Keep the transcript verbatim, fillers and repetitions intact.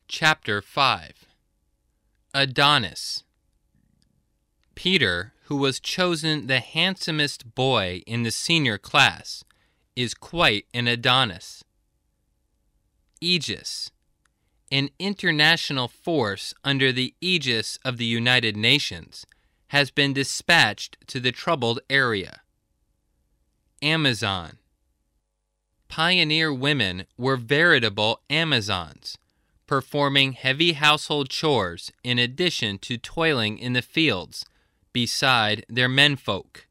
Chapter five. Adonis. Peter, who was chosen the handsomest boy in the senior class, is quite an Adonis. Aegis. An international force under the aegis of the United Nations has been dispatched to the troubled area. Amazon. Pioneer women were veritable Amazons, performing heavy household chores in addition to toiling in the fields beside their menfolk.